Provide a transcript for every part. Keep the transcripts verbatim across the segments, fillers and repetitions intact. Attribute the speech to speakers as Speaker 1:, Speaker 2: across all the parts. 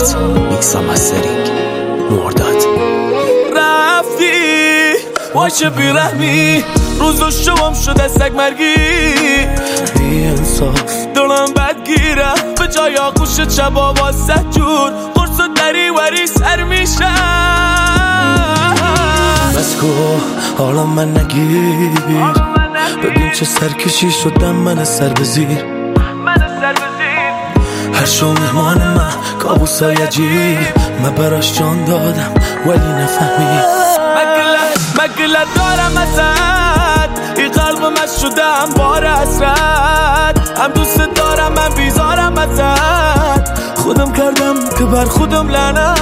Speaker 1: مرداد میکسا مسترینگ مرداد.
Speaker 2: رفتی وای چه بیرحمی، روز و شبم شده سگ مرگی، بی انصاف دلم بدگیره، به جای آغوش چبا با سجور قرص و دری وری سر میشه. بس کو حالا من نگیر، ببین چه سرکشی شدم من سر بزیر، هر شو مهمان من کابوسای عجیب، من براش جان دادم ولی نفهمی. مگله دارم ازت، این قلب من شدم بار حسرت، هم دوست دارم من بیزارم ازت، خودم کردم که بر خودم لعنت،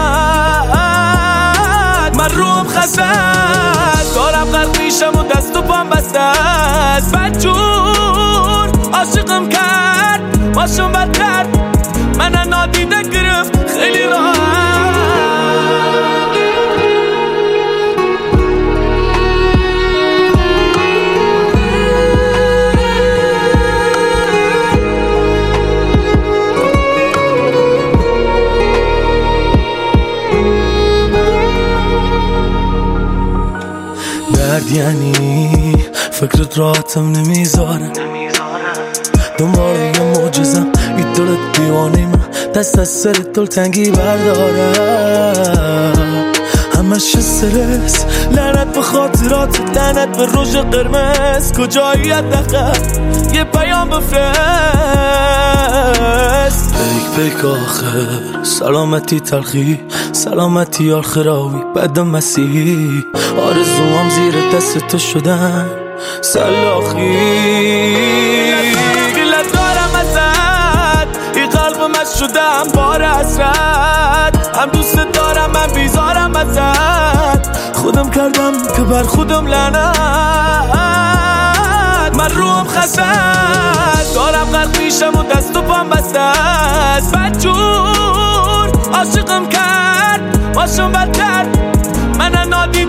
Speaker 2: من روم خسته دارم غرق میشم و دست و پام بسته است، بدجور عاشقم کرد باشم بد کرد، من نادیده گرفت خیلی راحت. درد یعنی فکرت راحتم نمیذاره، دنبال یه معجزم این دلت دیوانه من دست از سر دلتنگی برداره، همش استرس لعنت به خاطرات، لعنت به روژ قرمز، کجایی حداقل یه پیام بفرست. پیک پیک آخر سلامتی تلخی، سلامتی آخراوی بعد مسیحی، آرزوام زیر دست تو شدن سلاخی. گله دارم ازت، این قلب من شدم بار حسرت، هم دوست دارم من بیزارم ازت، خودم کردم که بر خودم لعنت، من روم خسته دارم غرق میشم و دست و پام بسته است، بدجور عاشقم کرد باشم بد کرد، من نادی